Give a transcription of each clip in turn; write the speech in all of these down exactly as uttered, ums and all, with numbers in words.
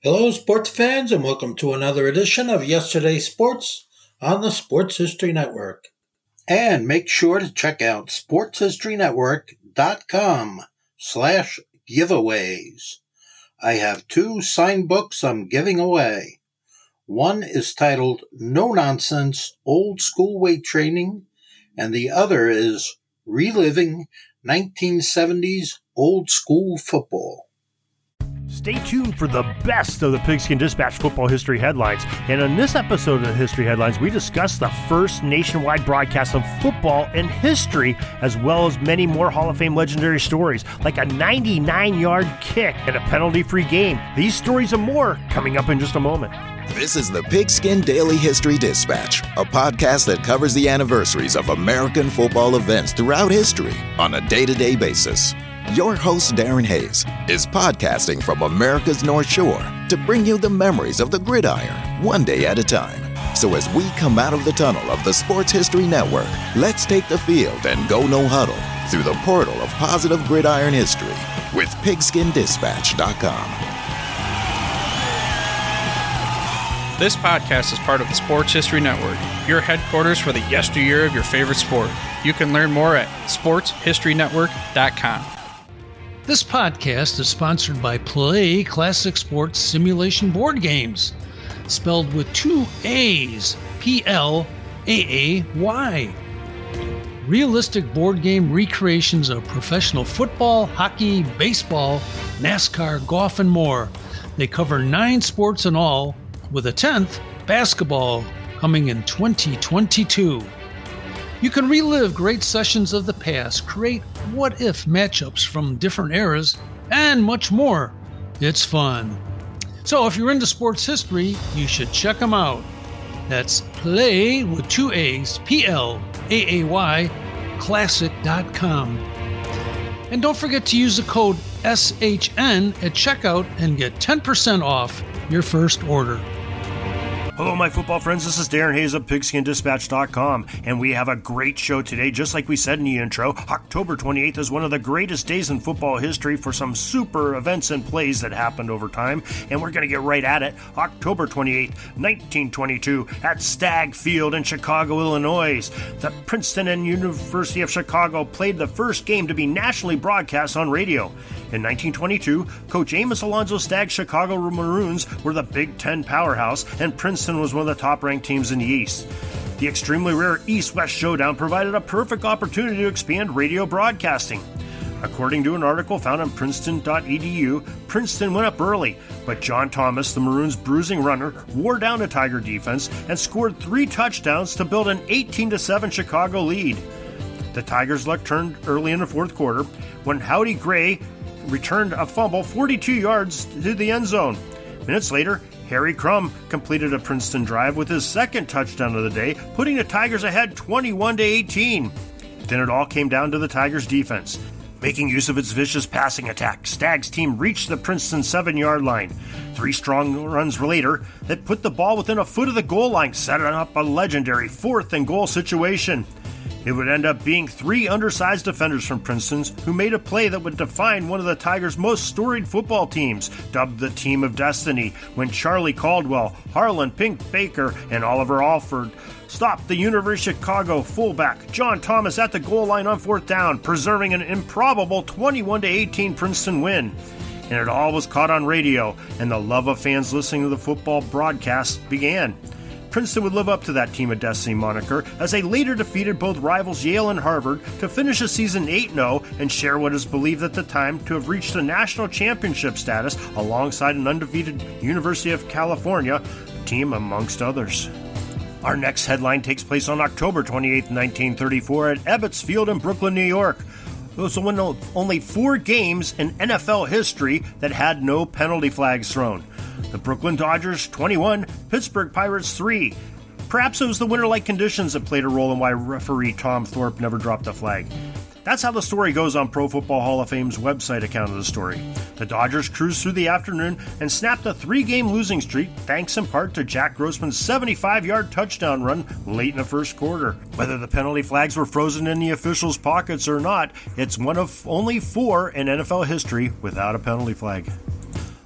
Hello, sports fans, and welcome to another edition of Yesterday's Sports on the Sports History Network. And make sure to check out sportshistorynetwork.com slash giveaways. I have two signed books I'm giving away. One is titled No Nonsense Old School Weight Training, and the other is Reliving nineteen seventies Old School Football. Stay tuned for the best of the Pigskin Dispatch football history headlines. And on this episode of the History Headlines, we discuss the first nationwide broadcast of football in history, as well as many more Hall of Fame legendary stories, like a ninety-nine-yard kick and a penalty-free game. These stories and more coming up in just a moment. This is the Pigskin Daily History Dispatch, a podcast that covers the anniversaries of American football events throughout history on a day-to-day basis. Your host, Darren Hayes, is podcasting from America's North Shore to bring you the memories of the gridiron, one day at a time. So as we come out of the tunnel of the Sports History Network, let's take the field and go no huddle through the portal of positive gridiron history with pigskin dispatch dot com. This podcast is part of the Sports History Network, your headquarters for the yesteryear of your favorite sport. You can learn more at sports history network dot com. This podcast is sponsored by Play Classic Sports Simulation Board Games, spelled with two A's, P L A A Y. Realistic board game recreations of professional football, hockey, baseball, NASCAR, golf, and more. They cover nine sports in all, with a tenth, basketball, coming in twenty twenty-two. You can relive great sessions of the past, create what-if matchups from different eras, and much more. It's fun. So if you're into sports history, you should check them out. That's Play with two A's, P L A A Y, classic dot com. And don't forget to use the code S H N at checkout and get ten percent off your first order. Hello, my football friends. This is Darren Hayes of pigskin dispatch dot com, and we have a great show today. Just like we said in the intro, October twenty-eighth is one of the greatest days in football history for some super events and plays that happened over time, and we're going to get right at it. October twenty-eighth, nineteen twenty-two, at Stagg Field in Chicago, Illinois, the Princeton and University of Chicago played the first game to be nationally broadcast on radio. In nineteen twenty-two, Coach Amos Alonzo Stagg's Chicago Maroons were the Big Ten powerhouse, and Princeton was one of the top-ranked teams in the East. The extremely rare East-West showdown provided a perfect opportunity to expand radio broadcasting. According to an article found on princeton dot e d u, Princeton went up early, but John Thomas, the Maroons' bruising runner, wore down the Tiger defense and scored three touchdowns to build an eighteen to seven Chicago lead. The Tigers' luck turned early in the fourth quarter when Howdy Gray returned a fumble forty-two yards to the end zone. Minutes later, Harry Crum completed a Princeton drive with his second touchdown of the day, putting the Tigers ahead twenty-one to eighteen. Then it all came down to the Tigers' defense. Making use of its vicious passing attack, Stagg's team reached the Princeton seven-yard line. Three strong runs later, that put the ball within a foot of the goal line, setting up a legendary fourth and goal situation. It would end up being three undersized defenders from Princeton who made a play that would define one of the Tigers' most storied football teams, dubbed the Team of Destiny, when Charlie Caldwell, Harlan Pink Baker, and Oliver Alford stopped the University of Chicago fullback John Thomas at the goal line on fourth down, preserving an improbable twenty-one to eighteen Princeton win. And it all was caught on radio, and the love of fans listening to the football broadcast began. Princeton would live up to that Team of Destiny moniker as they later defeated both rivals Yale and Harvard to finish the season eight and oh and share what is believed at the time to have reached the national championship status alongside an undefeated University of California team amongst others. Our next headline takes place on October twenty-eighth, nineteen thirty-four at Ebbets Field in Brooklyn, New York. It was one of only four games in N F L history that had no penalty flags thrown. The Brooklyn Dodgers twenty-one, Pittsburgh Pirates three. Perhaps it was the winter-like conditions that played a role in why referee Tom Thorpe never dropped a flag. That's how the story goes on Pro Football Hall of Fame's website account of the story. The Dodgers cruised through the afternoon and snapped a three-game losing streak, thanks in part to Jack Grossman's seventy-five-yard touchdown run late in the first quarter. Whether the penalty flags were frozen in the officials' pockets or not, it's one of only four in N F L history without a penalty flag.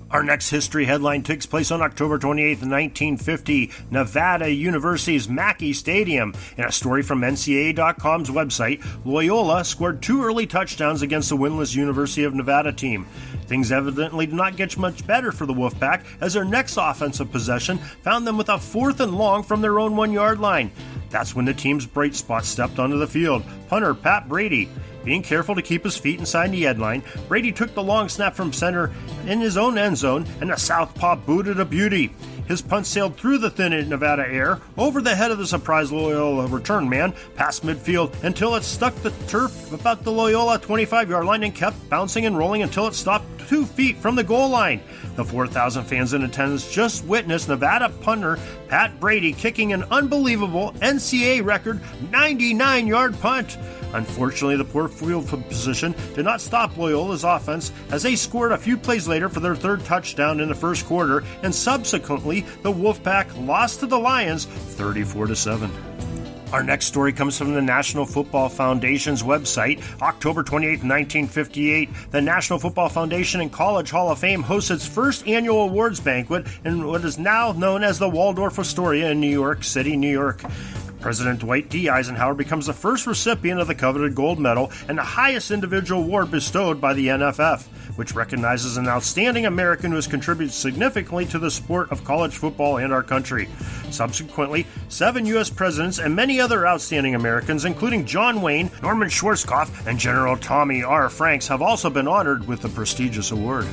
Our next history headline takes place on October twenty-eighth, nineteen fifty, Nevada University's Mackey Stadium. In a story from N C A A dot com's website, Loyola scored two early touchdowns against the winless University of Nevada team. Things evidently did not get much better for the Wolfpack, as their next offensive possession found them with a fourth and long from their own one-yard line. That's when the team's bright spot stepped onto the field, punter Pat Brady. Being careful to keep his feet inside the end line, Brady took the long snap from center in his own end zone, and the southpaw booted a beauty. His punt sailed through the thin Nevada air, over the head of the surprised Loyola return man, past midfield, until it stuck the turf about the Loyola twenty-five-yard line and kept bouncing and rolling until it stopped two feet from the goal line. The four thousand fans in attendance just witnessed Nevada punter Pat Brady kicking an unbelievable N C A A record ninety-nine-yard punt. Unfortunately, the poor field position did not stop Loyola's offense, as they scored a few plays later for their third touchdown in the first quarter, and subsequently the Wolfpack lost to the Lions thirty-four to seven. Our next story comes from the National Football Foundation's website. October twenty-eighth, nineteen fifty-eight, the National Football Foundation and College Hall of Fame hosts its first annual awards banquet in what is now known as the Waldorf Astoria in New York City, New York. President Dwight D. Eisenhower becomes the first recipient of the coveted gold medal and the highest individual award bestowed by the N F F, which recognizes an outstanding American who has contributed significantly to the sport of college football and our country. Subsequently, seven U S presidents and many other outstanding Americans, including John Wayne, Norman Schwarzkopf, and General Tommy R. Franks, have also been honored with the prestigious award.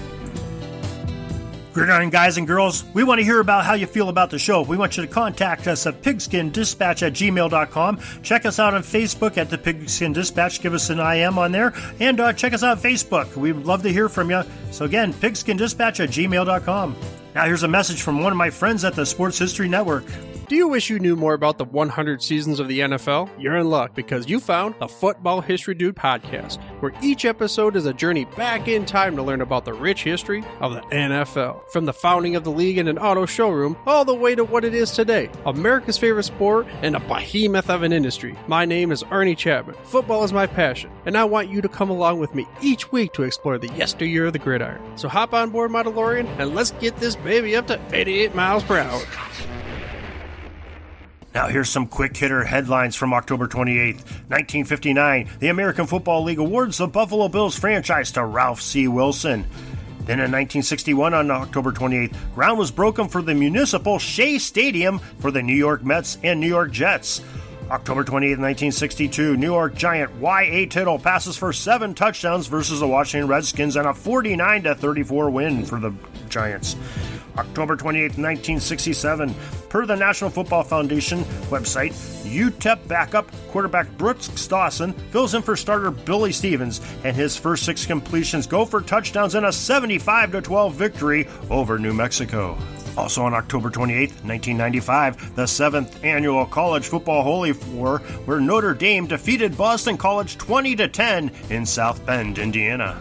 Gridiron guys and girls, we want to hear about how you feel about the show. We want you to contact us at pigskindispatch at gmail dot com. Check us out on Facebook at the Pigskin Dispatch. Give us an I M on there. And uh, check us out on Facebook. We'd love to hear from you. So again, pigskindispatch at gmail dot com. Now here's a message from one of my friends at the Sports History Network. Do you wish you knew more about the one hundred seasons of the N F L? You're in luck, because you found the Football History Dude podcast, where each episode is a journey back in time to learn about the rich history of the N F L. From the founding of the league in an auto showroom, all the way to what it is today, America's favorite sport and a behemoth of an industry. My name is Ernie Chapman. Football is my passion, and I want you to come along with me each week to explore the yesteryear of the gridiron. So hop on board my DeLorean, and let's get this baby up to eighty-eight miles per hour. Now here's some quick hitter headlines from October twenty-eighth, nineteen fifty-nine. The American Football League awards the Buffalo Bills franchise to Ralph C. Wilson. Then in nineteen sixty-one, on October twenty-eighth, ground was broken for the municipal Shea Stadium for the New York Mets and New York Jets. October twenty-eighth, nineteen sixty-two, New York Giant Y A. Tittle passes for seven touchdowns versus the Washington Redskins and a forty-nine to thirty-four win for the Giants. October twenty-eighth, nineteen sixty-seven, per the National Football Foundation website, U T E P backup quarterback Brooks Dawson fills in for starter Billy Stevens, and his first six completions go for touchdowns in a seventy-five to twelve victory over New Mexico. Also on October twenty-eighth, nineteen ninety-five, the seventh annual College Football Holy War, where Notre Dame defeated Boston College twenty to ten in South Bend, Indiana.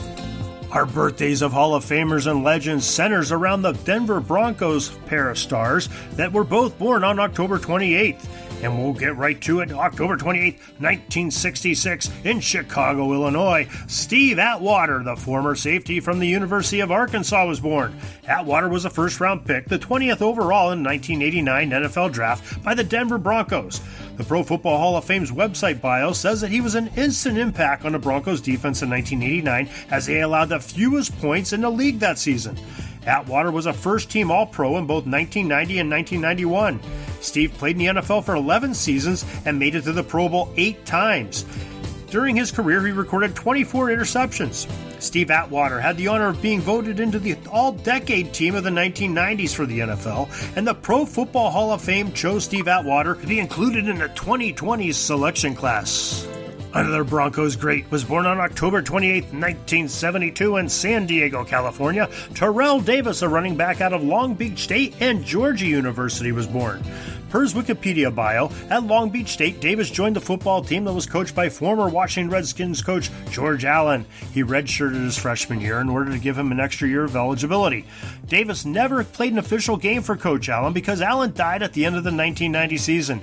Our birthdays of Hall of Famers and legends centers around the Denver Broncos pair of stars that were both born on October twenty-eighth. And we'll get right to it. October twenty-eighth, nineteen sixty-six, in Chicago, Illinois, Steve Atwater, the former safety from the University of Arkansas, was born. Atwater was a first-round pick, the twentieth overall in nineteen eighty-nine N F L Draft by the Denver Broncos. The Pro Football Hall of Fame's website bio says that he was an instant impact on the Broncos defense in nineteen eighty-nine, as they allowed the fewest points in the league that season. Atwater was a first-team All-Pro in both nineteen ninety and nineteen ninety-one. Steve played in the N F L for eleven seasons and made it to the Pro Bowl eight times. During his career, he recorded twenty-four interceptions. Steve Atwater had the honor of being voted into the All-Decade Team of the nineteen nineties for the N F L, and the Pro Football Hall of Fame chose Steve Atwater to be included in the twenty twenty selection class. Another Broncos great was born on October twenty-eighth, nineteen seventy-two in San Diego, California. Terrell Davis, a running back out of Long Beach State and Georgia University, was born. Per his Wikipedia bio, at Long Beach State, Davis joined the football team that was coached by former Washington Redskins coach George Allen. He redshirted his freshman year in order to give him an extra year of eligibility. Davis never played an official game for Coach Allen because Allen died at the end of the nineteen ninety season.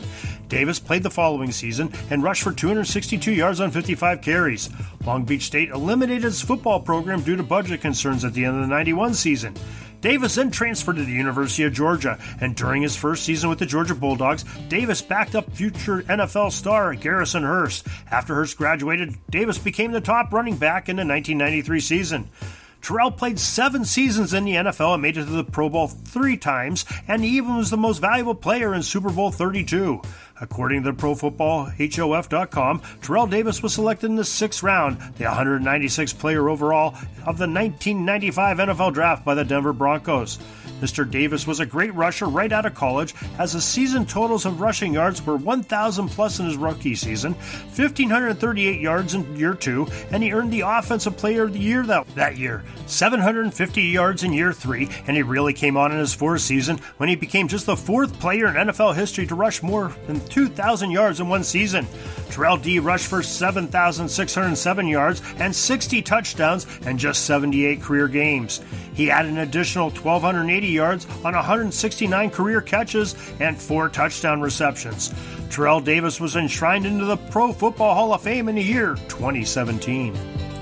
Davis played the following season and rushed for two hundred sixty-two yards on fifty-five carries. Long Beach State eliminated its football program due to budget concerns at the end of the ninety-one season. Davis then transferred to the University of Georgia, and during his first season with the Georgia Bulldogs, Davis backed up future N F L star Garrison Hearst. After Hearst graduated, Davis became the top running back in the nineteen ninety-three season. Terrell played seven seasons in the N F L and made it to the Pro Bowl three times, and he even was the most valuable player in Super Bowl thirty-two. According to Pro Football H O F dot com, Terrell Davis was selected in the sixth round, the one hundred ninety-sixth player overall of the nineteen ninety-five N F L Draft by the Denver Broncos. Mister Davis was a great rusher right out of college, as his season totals of rushing yards were one thousand plus in his rookie season, one thousand five hundred thirty-eight yards in year two, and he earned the Offensive Player of the Year that, that year, seven hundred fifty yards in year three, and he really came on in his fourth season when he became just the fourth player in N F L history to rush more than two thousand yards in one season. Terrell D rushed for seven thousand six hundred seven yards and sixty touchdowns in just seventy-eight career games. He had an additional one thousand two hundred eighty yards on one hundred sixty-nine career catches and four touchdown receptions. Terrell Davis was enshrined into the Pro Football Hall of Fame in the year twenty seventeen.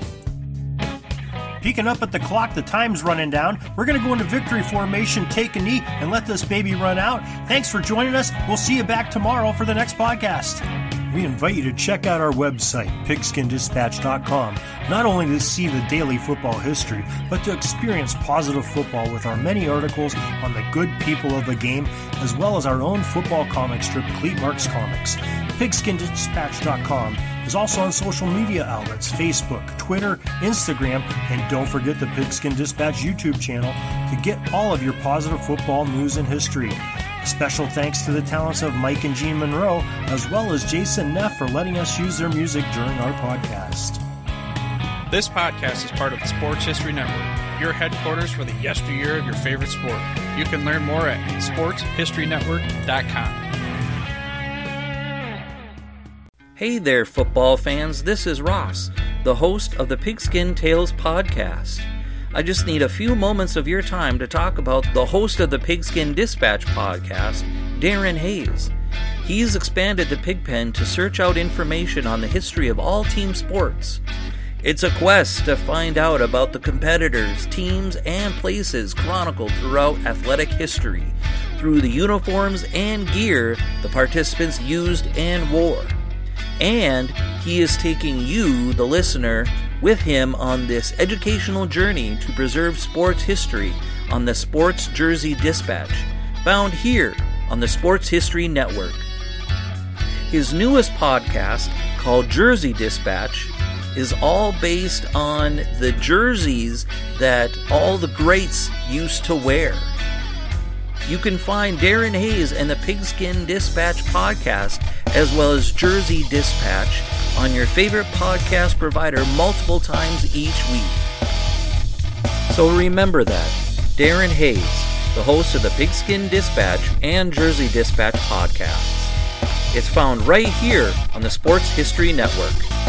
Peeking up at the clock, the time's running down. We're going to go into victory formation, take a knee, and let this baby run out. Thanks for joining us. We'll see you back tomorrow for the next podcast. We invite you to check out our website, pigskin dispatch dot com, not only to see the daily football history, but to experience positive football with our many articles on the good people of the game, as well as our own football comic strip, Cleat Marks Comics. pigskin dispatch dot com is also on social media outlets, Facebook, Twitter, Instagram, and don't forget the Pigskin Dispatch YouTube channel to get all of your positive football news and history. A special thanks to the talents of Mike and Gene Monroe, as well as Jason Neff for letting us use their music during our podcast. This podcast is part of the Sports History Network, your headquarters for the yesteryear of your favorite sport. You can learn more at sports history network dot com. Hey there, football fans. This is Ross, the host of the Pigskin Tales podcast. I just need a few moments of your time to talk about the host of the Pigskin Dispatch podcast, Darren Hayes. He's expanded the Pigpen to search out information on the history of all team sports. It's a quest to find out about the competitors, teams, and places chronicled throughout athletic history, through the uniforms and gear the participants used and wore. And he is taking you, the listener, with him on this educational journey to preserve sports history on the Sports Jersey Dispatch, found here on the Sports History Network. His newest podcast, called Jersey Dispatch, is all based on the jerseys that all the greats used to wear. You can find Darren Hayes and the Pigskin Dispatch podcast, as well as Jersey Dispatch, on your favorite podcast provider multiple times each week. So remember that, Darren Hayes, the host of the Pigskin Dispatch and Jersey Dispatch podcasts. It's found right here on the Sports History Network.